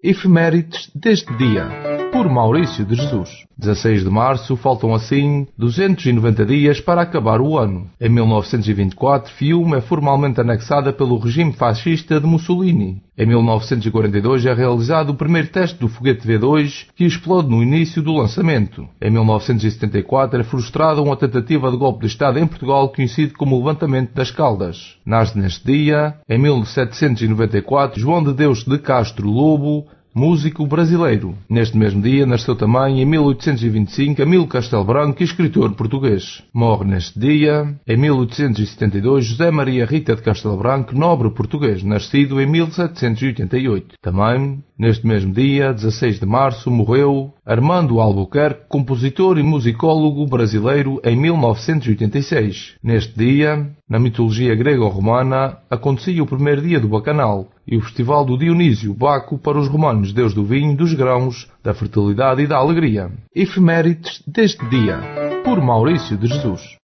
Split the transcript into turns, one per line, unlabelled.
Efemérides deste dia, por Maurício de Jesus. 16 de março, faltam assim 290 dias para acabar o ano. Em 1924, Fiume é formalmente anexada pelo regime fascista de Mussolini. Em 1942 é realizado o primeiro teste do foguete V2, que explode no início do lançamento. Em 1974 é frustrada uma tentativa de golpe de Estado em Portugal conhecido como o Levantamento das Caldas. Nasce neste dia, em 1794, João de Deus de Castro Lobo, músico brasileiro. Neste mesmo dia nasceu também, em 1825, Amílcar Castelo Branco, escritor português. Morre neste dia, em 1872, José Maria Rita de Castelo Branco, nobre português, nascido em 1788. Também, neste mesmo dia, 16 de março, morreu Armando Albuquerque, compositor e musicólogo brasileiro, em 1986. Neste dia, na mitologia grego-romana, acontecia o primeiro dia do Bacanal e o festival do Dionísio Baco para os romanos, deus do vinho, dos grãos, da fertilidade e da alegria. Efemérides deste dia, por Maurício de Jesus.